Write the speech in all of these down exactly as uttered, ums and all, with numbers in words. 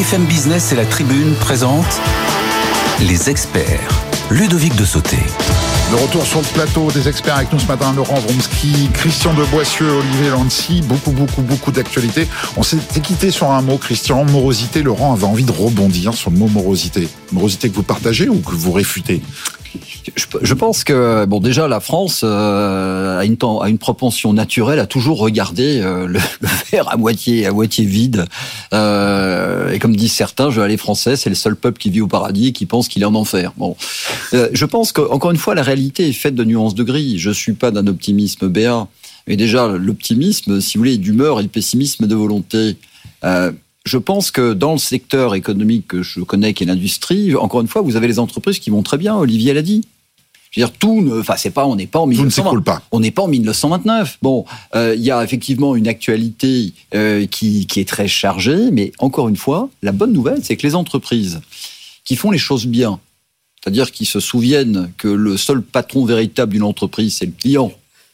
F M Business et la Tribune présentent Les Experts. Ludovic de Sauté. Le retour sur le plateau des experts avec nous ce matin, Laurent Wronski, Christian de Boissieu, Olivier Lancy, beaucoup, beaucoup, beaucoup d'actualités. On s'était quitté sur un mot, Christian, morosité. Laurent avait envie de rebondir sur le mot morosité. Morosité que vous partagez ou que vous réfutez ? Je, je pense que bon déjà la France euh, a une temps, a une propension naturelle à toujours regarder euh, le, le verre à moitié à moitié vide euh, et comme disent certains, je les Français, c'est le seul peuple qui vit au paradis et qui pense qu'il est en enfer. Bon, euh, je pense que encore une fois la réalité est faite de nuances de gris. Je suis pas d'un optimisme béat, mais déjà l'optimisme, si vous voulez, est d'humeur et le pessimisme de volonté. Euh, Je pense que dans le secteur économique que je connais, qui est l'industrie, encore une fois, vous avez les entreprises qui vont très bien. Olivier l'a dit. Je veux dire, tout ne, enfin, c'est pas, on n'est pas en mille neuf cent vingt, tout ne s'écoule pas. On n'est pas en mille neuf cent vingt-neuf. Bon, euh, il y a effectivement une actualité euh, qui, qui est très chargée, mais encore une fois, la bonne nouvelle, c'est que les entreprises qui font les choses bien, c'est-à-dire qui se souviennent que le seul patron véritable d'une entreprise, c'est le client,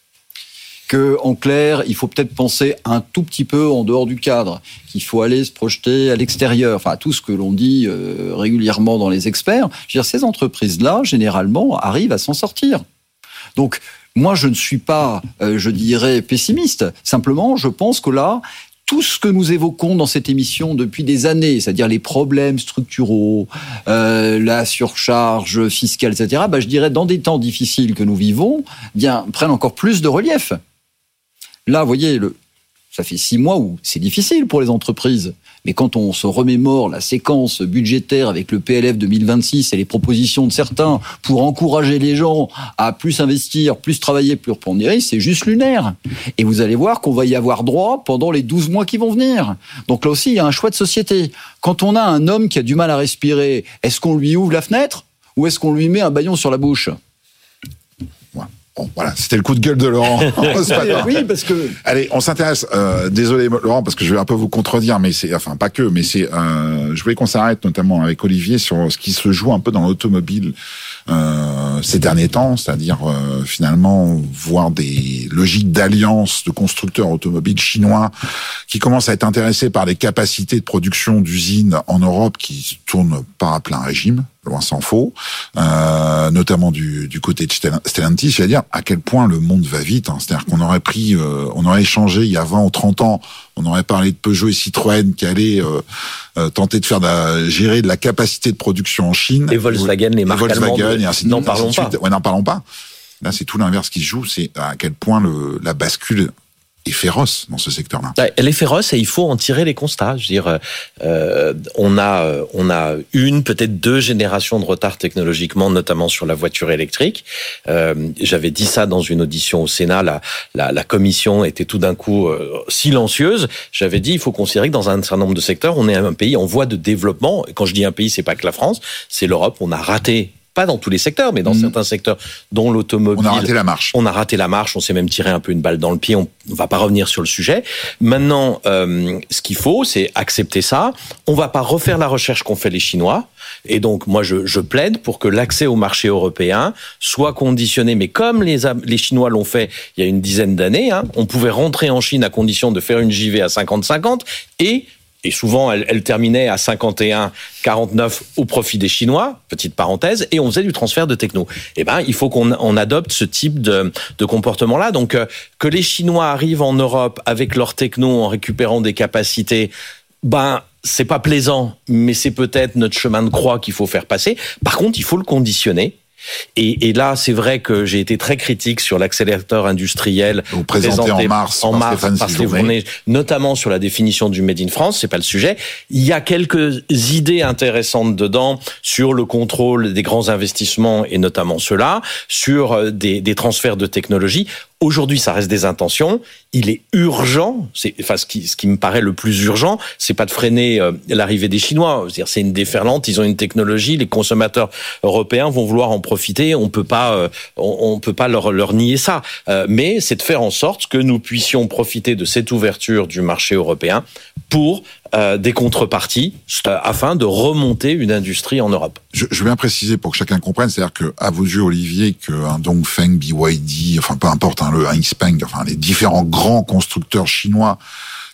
que, en clair, il faut peut-être penser un tout petit peu en dehors du cadre, qu'il faut aller se projeter à l'extérieur, enfin, tout ce que l'on dit euh, régulièrement dans les experts. Je veux dire, ces entreprises-là, généralement, arrivent à s'en sortir. Donc, moi, je ne suis pas, euh, je dirais, pessimiste. Simplement, je pense que là, tout ce que nous évoquons dans cette émission depuis des années, c'est-à-dire les problèmes structuraux, euh, la surcharge fiscale, et cetera, bah, je dirais, dans des temps difficiles que nous vivons, bien, prennent encore plus de relief. Là, vous voyez, le, ça fait six mois où c'est difficile pour les entreprises. Mais quand on se remémore la séquence budgétaire avec le P L F deux mille vingt-six et les propositions de certains pour encourager les gens à plus investir, plus travailler, plus reprendre des risques, c'est juste lunaire. Et vous allez voir qu'on va y avoir droit pendant les douze mois qui vont venir. Donc là aussi, il y a un choix de société. Quand on a un homme qui a du mal à respirer, est-ce qu'on lui ouvre la fenêtre ou est-ce qu'on lui met un bâillon sur la bouche ? Bon, voilà, c'était le coup de gueule de Laurent ce matin. Oui, parce que... Allez, on s'intéresse, euh, désolé Laurent, parce que je vais un peu vous contredire, mais c'est, enfin pas que, mais c'est, euh, je voulais qu'on s'arrête notamment avec Olivier sur ce qui se joue un peu dans l'automobile euh, ces derniers temps, c'est-à-dire euh, finalement voir des logiques d'alliance de constructeurs automobiles chinois qui commencent à être intéressés par les capacités de production d'usines en Europe qui tournent pas à plein régime. Loin s'en faut, euh, notamment du, du côté de Stellantis, c'est-à-dire à quel point le monde va vite. Hein. C'est-à-dire qu'on aurait pris, euh, on aurait échangé il y a vingt ou trente ans, on aurait parlé de Peugeot et Citroën qui allaient euh, euh, tenter de faire de la, gérer de la capacité de production en Chine. Et Volkswagen, les marques allemandes, n'en parlons pas. Ouais, n'en parlons pas. Là, c'est tout l'inverse qui se joue, c'est à quel point le, la bascule est féroce dans ce secteur-là. Elle est féroce et il faut en tirer les constats. Je veux dire, euh, on a, on a une, peut-être deux générations de retard technologiquement, notamment sur la voiture électrique. Euh, j'avais dit ça dans une audition au Sénat. La, la, la commission était tout d'un coup euh, silencieuse. J'avais dit, il faut considérer que dans un certain nombre de secteurs, on est un pays en voie de développement. Et quand je dis un pays, c'est pas que la France, c'est l'Europe. On a raté. Pas dans tous les secteurs, mais dans mmh. certains secteurs, dont l'automobile. On a raté la marche. On a raté la marche, on s'est même tiré un peu une balle dans le pied, on ne va pas revenir sur le sujet. Maintenant, euh, ce qu'il faut, c'est accepter ça. On ne va pas refaire la recherche qu'ont fait les Chinois. Et donc, moi, je, je plaide pour que l'accès au marché européen soit conditionné, mais comme les, les Chinois l'ont fait il y a une dizaine d'années, hein, on pouvait rentrer en Chine à condition de faire une J V à cinquante cinquante et... Et souvent, elle, elle terminait à cinquante et un quarante-neuf au profit des Chinois, petite parenthèse, et on faisait du transfert de techno. Eh ben, il faut qu'on on adopte ce type de, de comportement-là. Donc, euh, que les Chinois arrivent en Europe avec leur techno en récupérant des capacités, ben, c'est pas plaisant, mais c'est peut-être notre chemin de croix qu'il faut faire passer. Par contre, il faut le conditionner. Et, et là, c'est vrai que j'ai été très critique sur l'accélérateur industriel vous présenté en mars, en par mars Stéphane par Séjourné, notamment sur la définition du Made in France. C'est pas le sujet. Il y a quelques idées intéressantes dedans sur le contrôle des grands investissements et notamment ceux-là, sur des, des transferts de technologie. Aujourd'hui, ça reste des intentions. Il est urgent, c'est, enfin, ce qui, ce qui me paraît le plus urgent, c'est pas de freiner euh, l'arrivée des Chinois. C'est-à-dire, c'est une déferlante, ils ont une technologie, les consommateurs européens vont vouloir en profiter. On peut pas, euh, on, on peut pas leur, leur nier ça. Euh, mais c'est de faire en sorte que nous puissions profiter de cette ouverture du marché européen pour euh, des contreparties euh, afin de remonter une industrie en Europe. Je, je veux bien préciser pour que chacun comprenne, c'est-à-dire que à vos yeux, Olivier, qu'un Dongfeng, B Y D, enfin peu importe, hein, le Xpeng, enfin les différents grands constructeurs chinois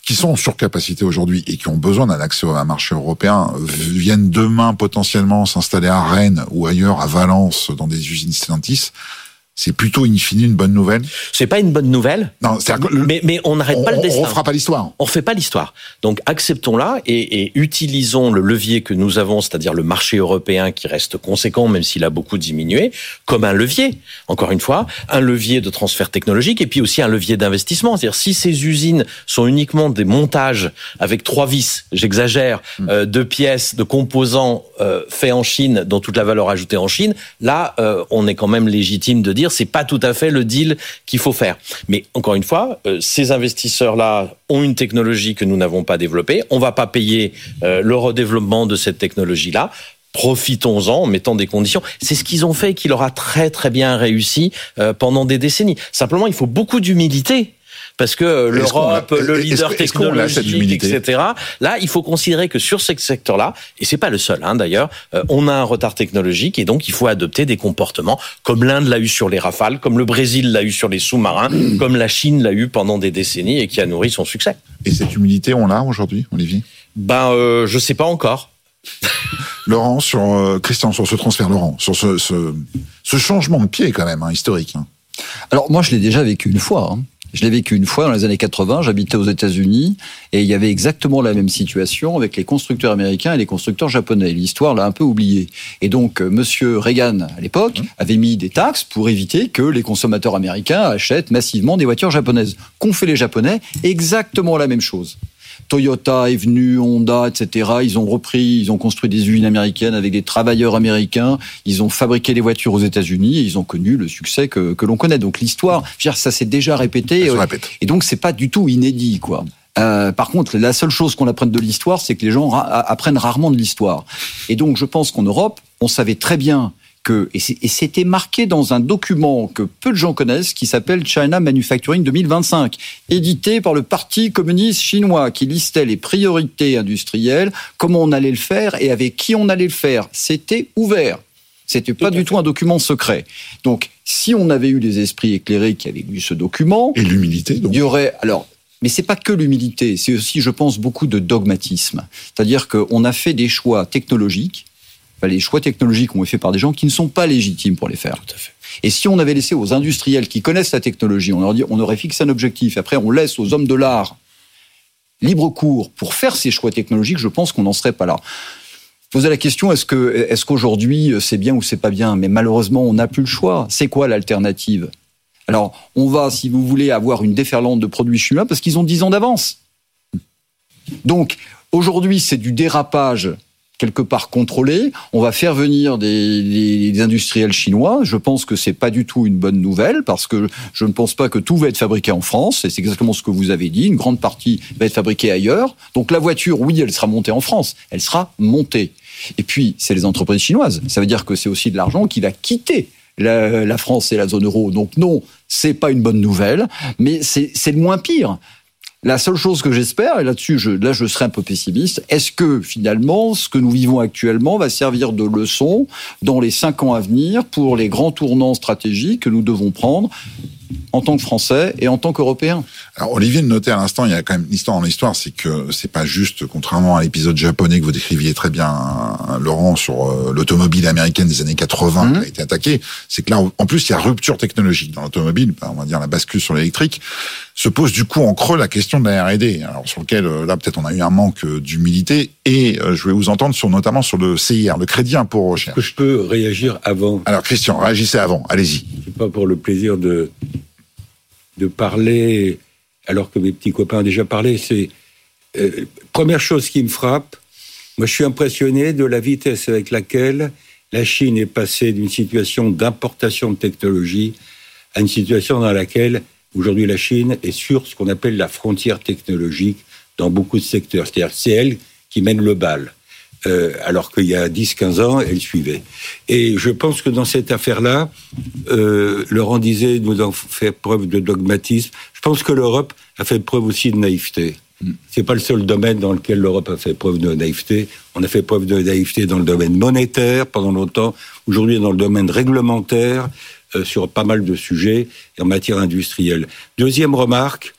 qui sont en surcapacité aujourd'hui et qui ont besoin d'un accès à un marché européen, viennent demain potentiellement s'installer à Rennes ou ailleurs, à Valence, dans des usines Stellantis, c'est plutôt in fine une bonne nouvelle. C'est pas une bonne nouvelle. Non, c'est le, mais, mais on n'arrête pas le destin. On refera pas l'histoire. On refait pas l'histoire. Donc acceptons-la et, et utilisons le levier que nous avons, c'est-à-dire le marché européen qui reste conséquent, même s'il a beaucoup diminué, comme un levier. Encore une fois, un levier de transfert technologique et puis aussi un levier d'investissement. C'est-à-dire si ces usines sont uniquement des montages avec trois vis, j'exagère, mmh. euh, deux pièces, de composants euh, faits en Chine, dont toute la valeur ajoutée en Chine, là, euh, on est quand même légitime de dire c'est pas tout à fait le deal qu'il faut faire. Mais encore une fois, euh, ces investisseurs-là ont une technologie que nous n'avons pas développée. On va pas payer euh, le redéveloppement de cette technologie-là. Profitons-en en mettant des conditions. C'est ce qu'ils ont fait et qui leur a très très bien réussi euh, pendant des décennies. Simplement, il faut beaucoup d'humilité. Parce que l'Europe, le leader technologique, et cetera. Là, il faut considérer que sur ce secteur-là, et c'est pas le seul, hein, d'ailleurs, euh, on a un retard technologique et donc il faut adopter des comportements comme l'Inde l'a eu sur les Rafales, comme le Brésil l'a eu sur les sous-marins, mmh. comme la Chine l'a eu pendant des décennies et qui a nourri son succès. Et cette humilité, on l'a aujourd'hui, Olivier ? Ben, euh, je sais pas encore. Laurent, sur euh, Christian, sur ce transfert, Laurent, sur ce, ce, ce changement de pied quand même, hein, historique. Hein. Alors moi, je l'ai déjà vécu une fois. Hein. Je l'ai vécu une fois dans les années quatre-vingts, j'habitais aux États-Unis et il y avait exactement la même situation avec les constructeurs américains et les constructeurs japonais. L'histoire l'a un peu oublié. Et donc, monsieur Reagan, à l'époque, mmh. avait mis des taxes pour éviter que les consommateurs américains achètent massivement des voitures japonaises. Qu'ont fait les Japonais ? Exactement la même chose. Toyota est venu, Honda, et cetera. Ils ont repris, ils ont construit des usines américaines avec des travailleurs américains. Ils ont fabriqué les voitures aux États-Unis et ils ont connu le succès que, que l'on connaît. Donc l'histoire, je veux dire, ça s'est déjà répété. Ça se répète. Et donc c'est pas du tout inédit, quoi. Euh, par contre, la seule chose qu'on apprenne de l'histoire, c'est que les gens ra- apprennent rarement de l'histoire. Et donc je pense qu'en Europe, on savait très bien que, et, c'est, et c'était marqué dans un document que peu de gens connaissent, qui s'appelle China Manufacturing deux mille vingt-cinq, édité par le Parti communiste chinois, qui listait les priorités industrielles, comment on allait le faire et avec qui on allait le faire. C'était ouvert. C'était pas du tout un document secret. Donc, si on avait eu des esprits éclairés qui avaient lu ce document... Et l'humilité, donc. Il y aurait... Alors, mais c'est pas que l'humilité, c'est aussi, je pense, beaucoup de dogmatisme. C'est-à-dire qu'on a fait des choix technologiques. Les choix technologiques ont été faits par des gens qui ne sont pas légitimes pour les faire. Tout à fait. Et si on avait laissé aux industriels qui connaissent la technologie, on, leur dit, on aurait fixé un objectif, après on laisse aux hommes de l'art libre cours pour faire ces choix technologiques, je pense qu'on n'en serait pas là. Poser la question, est-ce que, est-ce qu'aujourd'hui c'est bien ou c'est pas bien ? Mais malheureusement, on n'a plus le choix. C'est quoi l'alternative ? Alors, on va, si vous voulez, avoir une déferlante de produits chinois parce qu'ils ont dix ans d'avance. Donc, aujourd'hui, c'est du dérapage quelque part contrôlé. On va faire venir des, des, des industriels chinois. Je pense que c'est pas du tout une bonne nouvelle parce que je ne pense pas que tout va être fabriqué en France. Et c'est exactement ce que vous avez dit. Une grande partie va être fabriquée ailleurs. Donc la voiture, oui, elle sera montée en France. Elle sera montée. Et puis, c'est les entreprises chinoises. Ça veut dire que c'est aussi de l'argent qui va quitter la, la France et la zone euro. Donc non, c'est pas une bonne nouvelle, mais c'est, c'est le moins pire. La seule chose que j'espère, et là-dessus, je, là, je serai un peu pessimiste, est-ce que, finalement, ce que nous vivons actuellement va servir de leçon dans les cinq ans à venir pour les grands tournants stratégiques que nous devons prendre en tant que Français et en tant qu'Européens? Alors, Olivier le notait à l'instant, il y a quand même une histoire dans l'histoire, c'est que c'est pas juste, contrairement à l'épisode japonais que vous décriviez très bien, hein, Laurent, sur euh, l'automobile américaine des années quatre-vingts mmh. qui a été attaquée, c'est que là, en plus, il y a rupture technologique dans l'automobile, on va dire la bascule sur l'électrique, se pose du coup en creux la question de la R et D, alors sur lequel, là, peut-être on a eu un manque d'humilité, et euh, je vais vous entendre sur, notamment sur le C I R, le crédit impôt recherche. Est-ce que je peux réagir avant? Alors, Christian, réagissez avant, allez-y. C'est pas pour le plaisir de de parler, alors que mes petits copains ont déjà parlé, c'est... Euh, première chose qui me frappe, moi je suis impressionné de la vitesse avec laquelle la Chine est passée d'une situation d'importation de technologie à une situation dans laquelle, aujourd'hui, la Chine est sur ce qu'on appelle la frontière technologique dans beaucoup de secteurs. C'est-à-dire c'est elle qui mène le bal. Euh, alors qu'il y a dix quinze ans, elle suivait. Et je pense que dans cette affaire-là, euh, Laurent disait, nous avons fait preuve de dogmatisme. Je pense que l'Europe a fait preuve aussi de naïveté. Mm. C'est pas le seul domaine dans lequel l'Europe a fait preuve de naïveté. On a fait preuve de naïveté dans le domaine monétaire pendant longtemps. Aujourd'hui, dans le domaine réglementaire, euh, sur pas mal de sujets, et en matière industrielle. Deuxième remarque,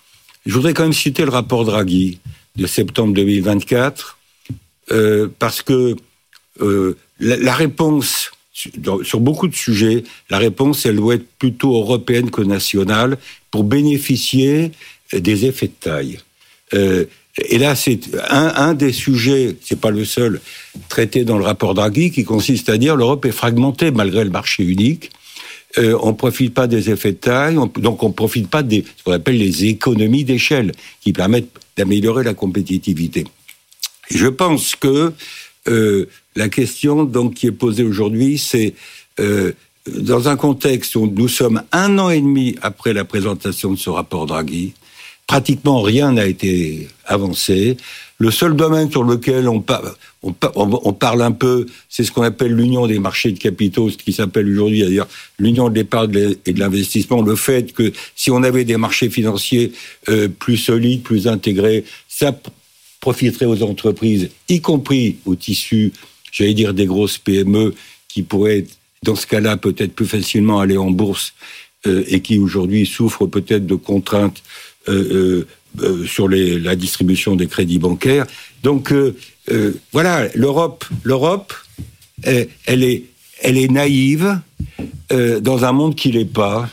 je voudrais quand même citer le rapport Draghi de septembre deux mille vingt-quatre, euh, parce que euh, la, la réponse, sur, sur beaucoup de sujets, la réponse, elle doit être plutôt européenne que nationale pour bénéficier des effets de taille. Euh, et là, c'est un, un des sujets, c'est pas le seul, traité dans le rapport Draghi, qui consiste à dire l'Europe est fragmentée malgré le marché unique. Euh, on ne profite pas des effets de taille, on, donc on ne profite pas des ce qu'on appelle les économies d'échelle, qui permettent d'améliorer la compétitivité. Et je pense que euh, la question donc qui est posée aujourd'hui, c'est euh, dans un contexte où nous sommes un an et demi après la présentation de ce rapport Draghi, pratiquement rien n'a été avancé. Le seul domaine sur lequel on, par, on, par, on parle un peu, c'est ce qu'on appelle l'union des marchés de capitaux, ce qui s'appelle aujourd'hui d'ailleurs l'union de l'épargne et de l'investissement. Le fait que si on avait des marchés financiers euh, plus solides, plus intégrés, ça profiterait aux entreprises, y compris au tissu, j'allais dire des grosses P M E, qui pourraient, dans ce cas-là, peut-être plus facilement aller en bourse euh, et qui aujourd'hui souffrent peut-être de contraintes euh, euh, euh, sur les, la distribution des crédits bancaires. Donc euh, euh, voilà, l'Europe, l'Europe, elle, elle est, elle est naïve euh, dans un monde qui l'est pas.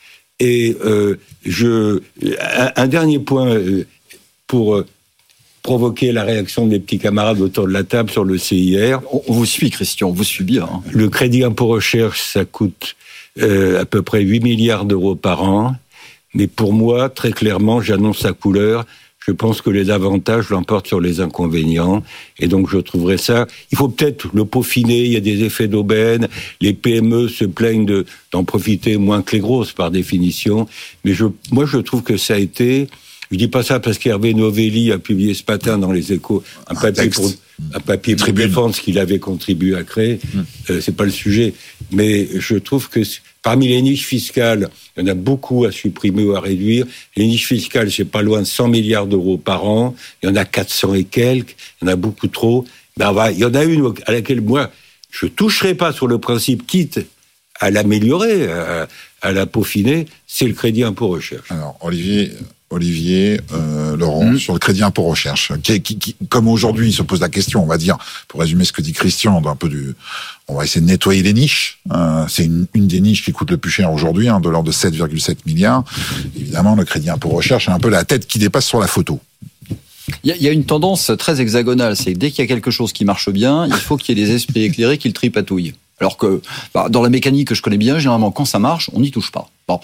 Et euh, je, un, un dernier point euh, pour euh, provoquer la réaction des petits camarades autour de la table sur le C I R. On vous suit, Christian, on vous suit bien. Hein. Le crédit impôt recherche, ça coûte euh, à peu près huit milliards d'euros par an. Mais pour moi, très clairement, j'annonce la couleur. Je pense que les avantages l'emportent sur les inconvénients. Et donc, je trouverais ça... Il faut peut-être le peaufiner. Il y a des effets d'aubaine. Les P M E se plaignent de, d'en profiter moins que les grosses, par définition. Mais je, moi, je trouve que ça a été... Je dis pas ça parce qu'Hervé Novelli a publié ce matin dans les Échos un papier pour, un papier pour défendre ce qu'il avait contribué à créer. Mmh. Euh, c'est pas le sujet. Mais je trouve que parmi les niches fiscales, il y en a beaucoup à supprimer ou à réduire. Les niches fiscales, c'est pas loin de cent milliards d'euros par an. Il y en a quatre cents et quelques. Il y en a beaucoup trop. Ben, il y en a une à laquelle moi, je toucherai pas sur le principe, quitte à l'améliorer, à, à la peaufiner, c'est le crédit impôt recherche. Alors, Olivier... Olivier, euh, Laurent, mmh. sur le crédit impôt recherche, qui, qui, qui, comme aujourd'hui, il se pose la question, on va dire, pour résumer ce que dit Christian, d'un peu du, on va essayer de nettoyer les niches. Euh, c'est une, une des niches qui coûte le plus cher aujourd'hui, hein, de l'ordre de sept virgule sept milliards. Évidemment, le crédit impôt recherche a un peu la tête qui dépasse sur la photo. Il y, a, il y a une tendance très hexagonale, c'est que dès qu'il y a quelque chose qui marche bien, il faut qu'il y ait des esprits éclairés qui le tripatouillent. Alors que, bah, dans la mécanique que je connais bien, généralement, quand ça marche, on n'y touche pas. Bon.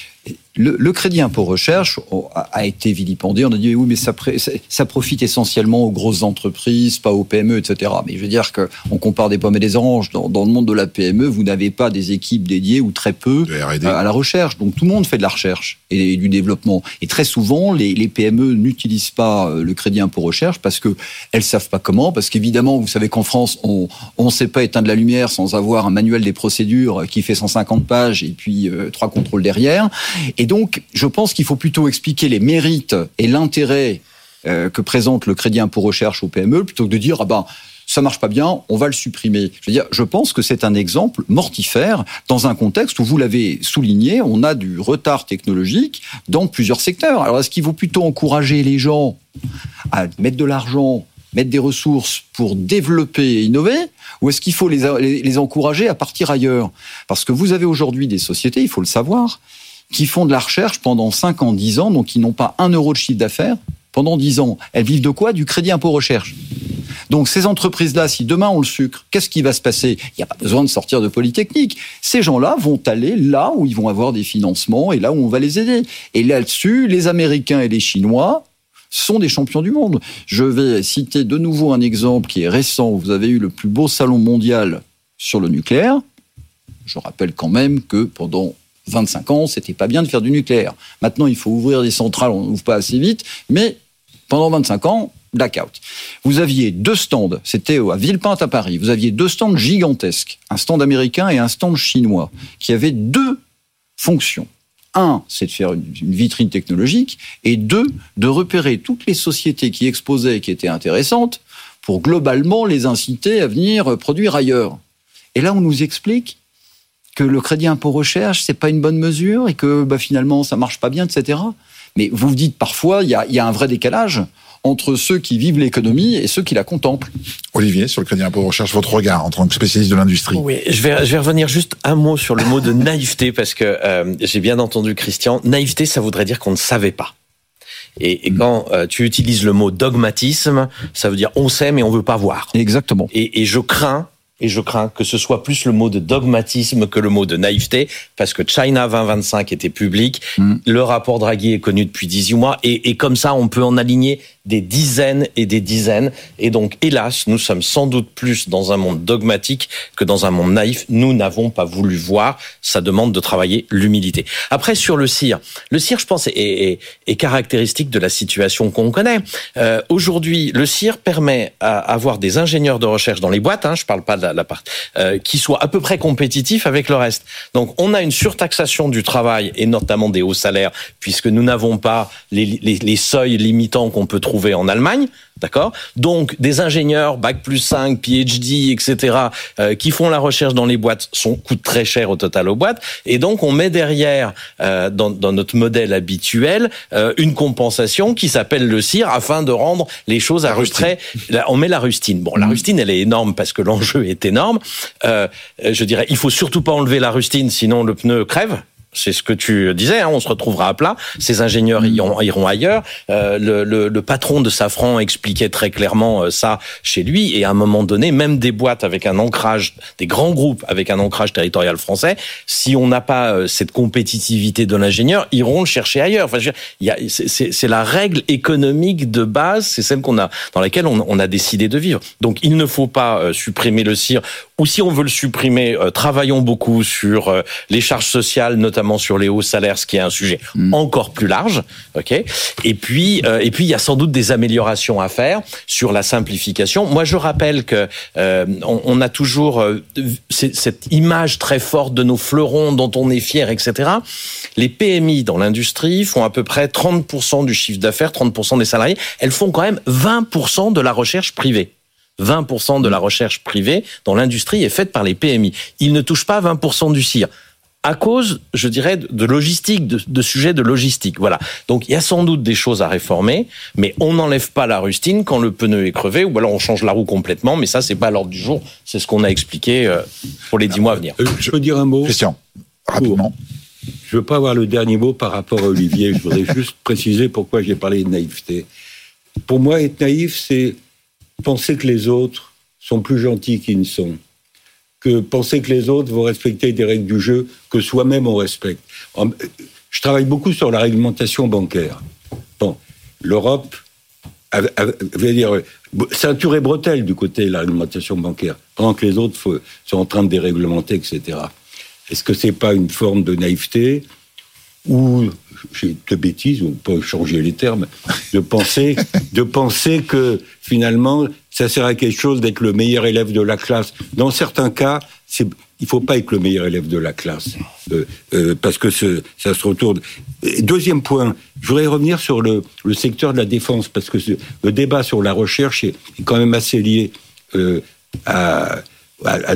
Le, le crédit impôt recherche a été vilipendé. On a dit oui, mais ça, ça profite essentiellement aux grosses entreprises, pas aux P M E, et cetera. Mais je veux dire qu'on compare des pommes et des oranges. Dans, dans le monde de la P M E, vous n'avez pas des équipes dédiées ou très peu à la recherche. Donc tout le monde fait de la recherche et du développement. Et très souvent, les, les P M E n'utilisent pas le crédit impôt recherche parce que elles savent pas comment. Parce qu'évidemment, vous savez qu'en France, on ne sait pas éteindre la lumière sans avoir un manuel des procédures qui fait cent cinquante pages et puis euh, trois contrôles derrière. Et donc, je pense qu'il faut plutôt expliquer les mérites et l'intérêt euh, que présente le crédit impôt recherche aux P M E, plutôt que de dire ah ben ça marche pas bien, on va le supprimer. Je veux dire, je pense que c'est un exemple mortifère dans un contexte où vous l'avez souligné, on a du retard technologique dans plusieurs secteurs. Alors, est-ce qu'il vaut plutôt encourager les gens à mettre de l'argent, mettre des ressources pour développer et innover, ou est-ce qu'il faut les, les, les encourager à partir ailleurs? Parce que vous avez aujourd'hui des sociétés, il faut le savoir, qui font de la recherche pendant cinq ans, dix ans, donc qui n'ont pas un euro de chiffre d'affaires pendant dix ans. Elles vivent de quoi? Du crédit impôt recherche. Donc ces entreprises-là, si demain on le sucre, qu'est-ce qui va se passer? Il n'y a pas besoin de sortir de Polytechnique. Ces gens-là vont aller là où ils vont avoir des financements et là où on va les aider. Et là-dessus, les Américains et les Chinois sont des champions du monde. Je vais citer de nouveau un exemple qui est récent. Vous avez eu le plus beau salon mondial sur le nucléaire. Je rappelle quand même que pendant vingt-cinq ans, c'était pas bien de faire du nucléaire. Maintenant, il faut ouvrir des centrales, on n'ouvre pas assez vite, mais pendant vingt-cinq ans, blackout. Vous aviez deux stands, c'était à Villepinte à Paris, vous aviez deux stands gigantesques, un stand américain et un stand chinois, qui avaient deux fonctions. Un, c'est de faire une vitrine technologique, et deux, de repérer toutes les sociétés qui exposaient et qui étaient intéressantes, pour globalement les inciter à venir produire ailleurs. Et là, on nous explique que le crédit impôt recherche, c'est pas une bonne mesure et que bah, finalement ça marche pas bien, et cetera. Mais vous vous dites parfois, il y a, y a un vrai décalage entre ceux qui vivent l'économie et ceux qui la contemplent. Olivier, sur le crédit impôt recherche, votre regard en tant que spécialiste de l'industrie. Oui, je vais, je vais revenir juste un mot sur le mot de naïveté, parce que euh, j'ai bien entendu Christian. Naïveté, ça voudrait dire qu'on ne savait pas. Et, et mmh. quand euh, tu utilises le mot dogmatisme, ça veut dire on sait mais on veut pas voir. Exactement. Et, et je crains, et je crains que ce soit plus le mot de dogmatisme que le mot de naïveté, parce que China vingt vingt-cinq était public, mmh. le rapport Draghi est connu depuis dix-huit mois, et, et comme ça on peut en aligner des dizaines et des dizaines. Et donc, hélas, nous sommes sans doute plus dans un monde dogmatique que dans un monde naïf. Nous n'avons pas voulu voir. Ça demande de travailler l'humilité. Après, sur le C I R. Le C I R, je pense, est, est, est caractéristique de la situation qu'on connaît. Euh, aujourd'hui, le C I R permet à avoir des ingénieurs de recherche dans les boîtes, hein, je parle pas de la, la part, euh, qui soient à peu près compétitifs avec le reste. Donc, on a une surtaxation du travail et notamment des hauts salaires, puisque nous n'avons pas les, les, les seuils limitants qu'on peut trouver en Allemagne, d'accord ? Donc, des ingénieurs, bac plus cinq, P H D, et cetera, euh, qui font la recherche dans les boîtes, sont, coûtent très cher au total aux boîtes. Et donc, on met derrière, euh, dans, dans notre modèle habituel, euh, une compensation qui s'appelle le C I R, afin de rendre les choses à peu près... On met la rustine. Bon, la rustine, elle est énorme parce que l'enjeu est énorme. Euh, je dirais, il faut surtout pas enlever la rustine, sinon le pneu crève. C'est ce que tu disais, hein, on se retrouvera à plat. Ces ingénieurs iront, iront ailleurs. Euh, le, le, le patron de Safran expliquait très clairement ça chez lui. Et à un moment donné, même des boîtes avec un ancrage, des grands groupes avec un ancrage territorial français, si on n'a pas cette compétitivité de l'ingénieur, iront le chercher ailleurs. Enfin, je veux dire, il y a, c'est, c'est, c'est la règle économique de base, c'est celle qu'on a, dans laquelle on, on a décidé de vivre. Donc, il ne faut pas euh, supprimer le C I R. Ou si on veut le supprimer, euh, travaillons beaucoup sur euh, les charges sociales, notamment sur les hauts salaires, ce qui est un sujet mmh. encore plus large, ok. Et puis, euh, et puis, il y a sans doute des améliorations à faire sur la simplification. Moi, je rappelle que euh, on, on a toujours euh, cette image très forte de nos fleurons dont on est fier, et cetera. Les P M I dans l'industrie font à peu près trente pour cent du chiffre d'affaires, trente pour cent des salariés. Elles font quand même vingt pour cent de la recherche privée. vingt pour cent de la recherche privée dans l'industrie est faite par les P M I. Ils ne touchent pas vingt pour cent du C I R. À cause, je dirais, de logistique, de, de sujets de logistique. Voilà. Donc, il y a sans doute des choses à réformer, mais on n'enlève pas la rustine quand le pneu est crevé, ou alors on change la roue complètement, mais ça, c'est pas à l'ordre du jour. C'est ce qu'on a expliqué pour les dix mois à venir. Euh, je peux dire un mot ? Christian, rapidement. Je veux pas avoir le dernier mot par rapport à Olivier. Je voudrais juste préciser pourquoi j'ai parlé de naïveté. Pour moi, être naïf, c'est penser que les autres sont plus gentils qu'ils ne sont. Que penser que les autres vont respecter des règles du jeu que soi-même on respecte. Je travaille beaucoup sur la réglementation bancaire. Bon, l'Europe veut dire ceinture et bretelle du côté de la réglementation bancaire, pendant que les autres faut, sont en train de déréglementer, et cetera. Est-ce que c'est pas une forme de naïveté ou j'ai de bêtises, on peut changer les termes, de penser, de penser que finalement ça sert à quelque chose d'être le meilleur élève de la classe. Dans certains cas, c'est, il faut pas être le meilleur élève de la classe, euh, euh, parce que ce, ça se retourne. Et deuxième point, je voudrais revenir sur le, le secteur de la défense, parce que ce, le débat sur la recherche est, est quand même assez lié euh, à, à, à, à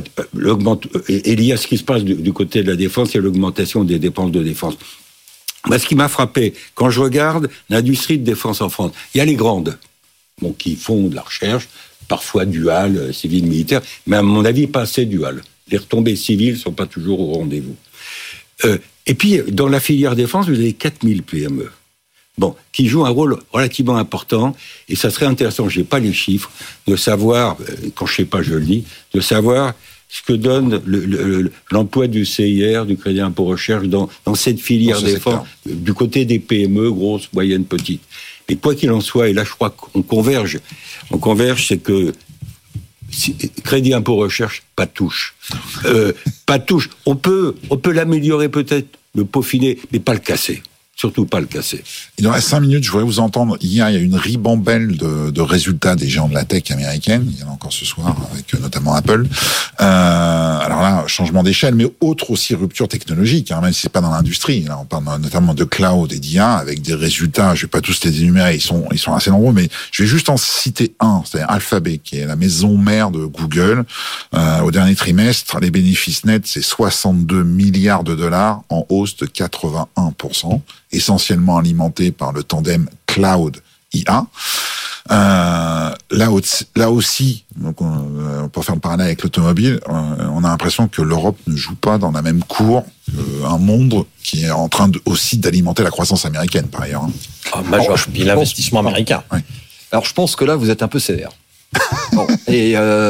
est lié à ce qui se passe du, du côté de la défense et l'augmentation des dépenses de défense. Bah, ce qui m'a frappé, quand je regarde l'industrie de défense en France, il y a les grandes, bon, qui font de la recherche, parfois duale, civile, militaire, mais à mon avis, pas assez duale. Les retombées civiles ne sont pas toujours au rendez-vous. Euh, et puis, dans la filière défense, vous avez quatre mille P M E, bon, qui jouent un rôle relativement important, et ça serait intéressant, je n'ai pas les chiffres, de savoir, quand je ne sais pas, je le dis, de savoir ce que donne le, le, l'emploi du C I R, du crédit impôt recherche, dans, dans cette filière défense, du côté des P M E, grosses, moyennes, petites. Mais quoi qu'il en soit, et là je crois qu'on converge, on converge, c'est que si, crédit impôt recherche, pas de touche. Euh, pas de touche. On peut, on peut l'améliorer peut-être, le peaufiner, mais pas le casser. surtout pas le casser. Il nous reste cinq minutes, je voudrais vous entendre. Hier, il y a une ribambelle de, de résultats des géants de la tech américaine. Il y en a encore ce soir, avec notamment Apple. Euh, alors là, changement d'échelle, mais autre aussi rupture technologique, hein, même si c'est pas dans l'industrie. Là, on parle notamment de cloud et d'I A, avec des résultats, je vais pas tous les énumérer, ils sont, ils sont assez nombreux, mais je vais juste en citer un, c'est-à-dire Alphabet, qui est la maison mère de Google. Euh, au dernier trimestre, les bénéfices nets, c'est soixante-deux milliards de dollars, en hausse de quatre-vingt-un pour cent. Essentiellement alimenté par le tandem cloud I A. Euh, là, là aussi, donc on, pour faire le parallèle avec l'automobile, on a l'impression que l'Europe ne joue pas dans la même cour qu'un monde qui est en train de, aussi d'alimenter la croissance américaine, par ailleurs. Ah, majeur, puis l'investissement américain. Oui. Alors, je pense que là, vous êtes un peu sévère. Bon, et euh,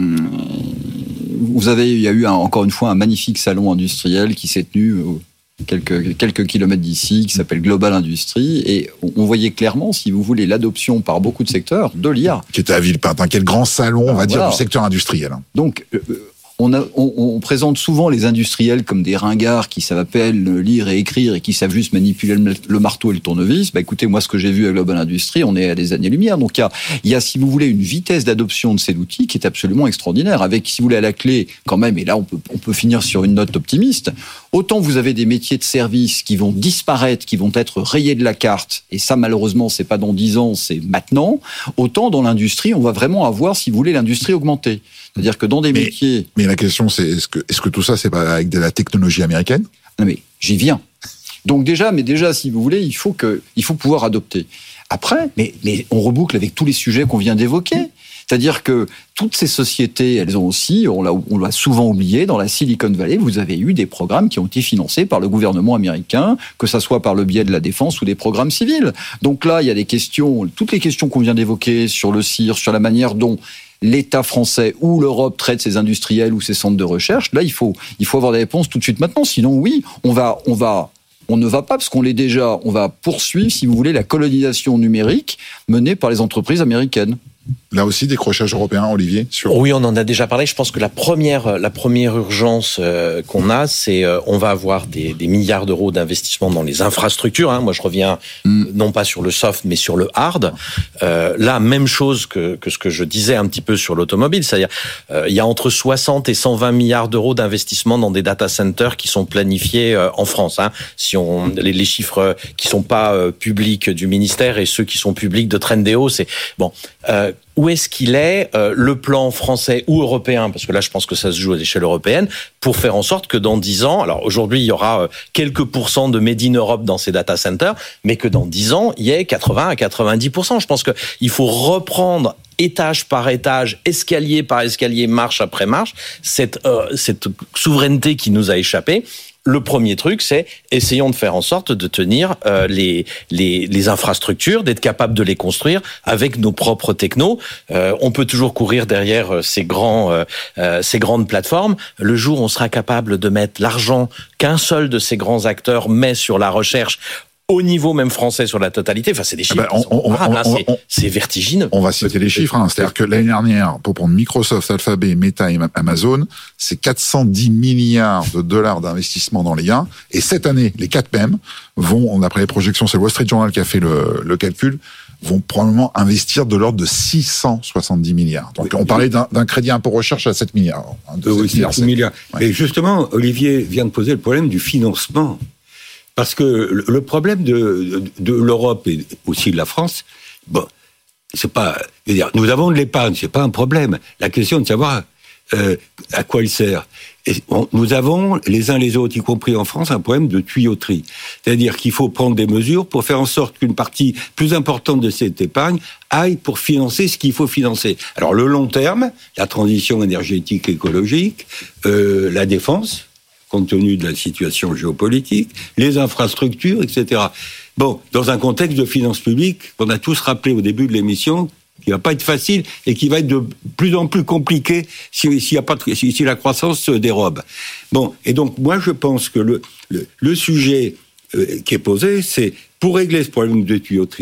vous avez, il y a eu un, encore une fois un magnifique salon industriel qui s'est tenu quelques, quelques kilomètres d'ici, qui s'appelle Global Industry, et on voyait clairement, si vous voulez, l'adoption par beaucoup de secteurs de l'I A. Qui était à Villepinte, quel grand salon, on va voilà. dire, du secteur industriel. Donc, euh, on, a, on, on présente souvent les industriels comme des ringards qui savent à peine lire et écrire et qui savent juste manipuler le, le marteau et le tournevis. Bah, écoutez, moi, ce que j'ai vu à Global Industry, on est à des années-lumière. Donc, il y a, il y a, si vous voulez, une vitesse d'adoption de cet outil qui est absolument extraordinaire. Avec, si vous voulez, à la clé, quand même, et là, on peut, on peut finir sur une note optimiste, autant vous avez des métiers de service qui vont disparaître, qui vont être rayés de la carte, et ça, malheureusement, c'est pas dans dix ans, c'est maintenant, autant dans l'industrie, on va vraiment avoir, si vous voulez, l'industrie augmentée. C'est-à-dire que dans des mais, métiers... Mais la question, c'est est-ce que, est-ce que tout ça, c'est pas avec de la technologie américaine ? Non, mais j'y viens. Donc déjà, mais déjà, si vous voulez, il faut que, il faut pouvoir adopter. Après, mais, mais on reboucle avec tous les sujets qu'on vient d'évoquer. C'est-à-dire que toutes ces sociétés, elles ont aussi, on l'a, on l'a souvent oublié, dans la Silicon Valley, vous avez eu des programmes qui ont été financés par le gouvernement américain, que ça soit par le biais de la défense ou des programmes civils. Donc là, il y a des questions, toutes les questions qu'on vient d'évoquer sur le C I R, sur la manière dont l'État français ou l'Europe traite ses industriels ou ses centres de recherche. Là, il faut, il faut avoir des réponses tout de suite maintenant. Sinon, oui, on va, on va, on ne va pas, parce qu'on l'est déjà, on va poursuivre, si vous voulez, la colonisation numérique menée par les entreprises américaines. Là aussi, décrochage européen, Olivier sur... Oui, on en a déjà parlé. Je pense que la première, la première urgence euh, qu'on a, c'est euh, on va avoir des, des milliards d'euros d'investissement dans les infrastructures. Hein. Moi, je reviens mm. non pas sur le soft, mais sur le hard. Euh, là, même chose que, que ce que je disais un petit peu sur l'automobile. C'est-à-dire, euh, il y a entre soixante et cent vingt milliards d'euros d'investissement dans des data centers qui sont planifiés euh, en France. Hein. Si on les, les chiffres qui sont pas euh, publics du ministère et ceux qui sont publics de Trendéo, c'est bon. Euh, Où est-ce qu'il est, euh, le plan français ou européen, parce que là je pense que ça se joue à l'échelle européenne, pour faire en sorte que dans dix ans, alors aujourd'hui il y aura euh, quelques pourcents de Made in Europe dans ces data centers, mais que dans dix ans il y ait quatre-vingts à quatre-vingt-dix pour cent. Je pense qu'il faut reprendre étage par étage, escalier par escalier, marche après marche, cette, euh, cette souveraineté qui nous a échappé. Le premier truc, c'est essayons de faire en sorte de tenir euh, les, les, les infrastructures, d'être capable de les construire avec nos propres technos. Euh, on peut toujours courir derrière ces grands, euh, ces grandes plateformes. Le jour où on sera capable de mettre l'argent qu'un seul de ces grands acteurs met sur la recherche, au niveau même français sur la totalité, enfin c'est des chiffres, ah ben, on, on, on, hein, c'est, on, c'est vertigineux. On va citer les chiffres, hein. C'est-à-dire que l'année dernière, pour prendre Microsoft, Alphabet, Meta et Amazon, c'est quatre cent dix milliards de dollars d'investissement dans l'I A, et cette année, les quatre mêmes vont, d'après les projections, c'est le Wall Street Journal qui a fait le, le calcul, vont probablement investir de l'ordre de six cent soixante-dix milliards. Donc oui, on parlait d'un, d'un crédit impôt recherche à sept milliards. Hein, de oui, sept milliards. Ouais. Et justement, Olivier vient de poser le problème du financement. Parce que le problème de, de, de l'Europe et aussi de la France, bon, c'est pas, je veux dire, nous avons de l'épargne, c'est pas un problème. La question est de savoir euh, à quoi il sert. Et on, nous avons les uns les autres, y compris en France, un problème de tuyauterie. C'est-à-dire qu'il faut prendre des mesures pour faire en sorte qu'une partie plus importante de cette épargne aille pour financer ce qu'il faut financer. Alors le long terme, la transition énergétique écologique, euh, la défense, compte tenu de la situation géopolitique, les infrastructures, et cetera. Bon, dans un contexte de finances publiques qu'on a tous rappelé au début de l'émission, qui va pas être facile et qui va être de plus en plus compliqué si, si, y a pas de, si, si la croissance se dérobe. Bon, et donc moi je pense que le, le, le sujet euh, qui est posé, c'est pour régler ce problème de tuyauterie,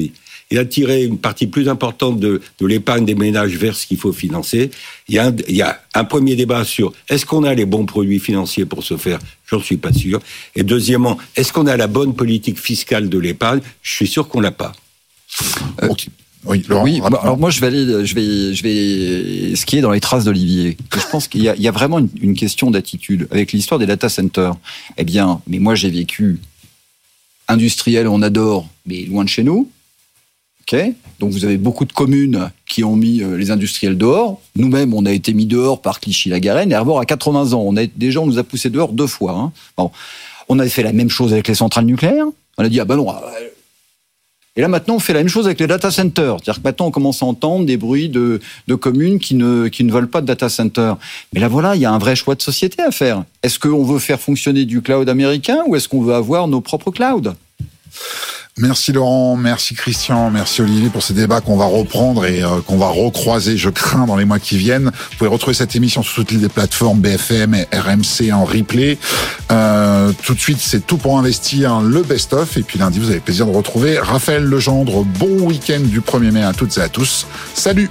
et attirer une partie plus importante de, de l'épargne des ménages vers ce qu'il faut financer. Il y a un, il y a un premier débat sur est-ce qu'on a les bons produits financiers pour ce faire? J'en suis pas sûr. Et deuxièmement, est-ce qu'on a la bonne politique fiscale de l'épargne? Je suis sûr qu'on l'a pas. Euh, okay. Oui, Laurent, oui bah, alors moi je vais aller, je vais, je vais skier dans les traces d'Olivier. Je pense qu'il y a, il y a vraiment une, une question d'attitude avec l'histoire des data centers. Eh bien, mais moi j'ai vécu industriel, on adore, mais loin de chez nous. Ok. Donc vous avez beaucoup de communes qui ont mis les industriels dehors. Nous-mêmes, on a été mis dehors par Clichy-la-Garenne. Et Herbor a quatre-vingts ans. On a déjà, on nous a poussé dehors deux fois. Hein. Bon, on avait fait la même chose avec les centrales nucléaires. On a dit ah ben non. Et là, maintenant, on fait la même chose avec les data centers. C'est-à-dire que maintenant, on commence à entendre des bruits de, de communes qui ne, qui ne veulent pas de data centers. Mais là, voilà, il y a un vrai choix de société à faire. Est-ce qu'on veut faire fonctionner du cloud américain ou est-ce qu'on veut avoir nos propres clouds ? Merci Laurent, merci Christian, merci Olivier pour ces débats qu'on va reprendre et euh, qu'on va recroiser, je crains, dans les mois qui viennent. Vous pouvez retrouver cette émission sur toutes les plateformes B F M et R M C en replay. Euh, tout de suite, c'est Tout pour investir, le best-of. Et puis lundi, vous avez le plaisir de retrouver Raphaël Legendre. Bon week-end du premier mai à toutes et à tous. Salut!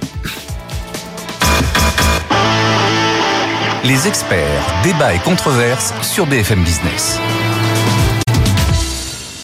Les experts, débats et controverses sur B F M Business.